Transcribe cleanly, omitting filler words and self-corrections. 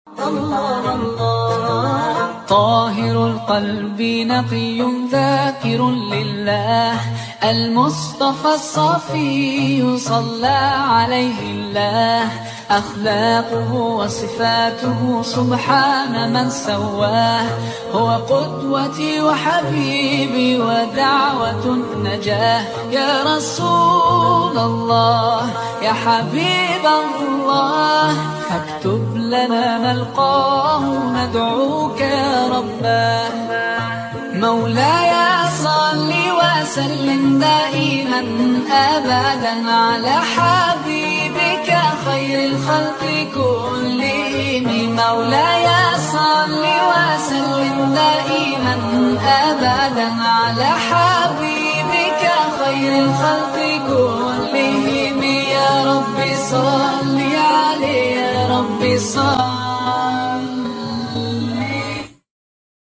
الله الله. طاهر القلب نقي ذاكر لله، المصطفى الصفي صلى عليه الله. أخلاقه وصفاته سبحان من سواه، هو قدوتي وحبيبي ودعوة النجاة. يا رسول الله يا حبيب الله، فاكتب لنا نلقاه ندعوك يا رباه. مولاي صل وسلم دائما أبدا على حبيبك خير الخلق كلهم. مولاي صل وسلم دائما أبدا على حبيبك خير الخلق كلهم. يا رب صل عليه، يا رب صل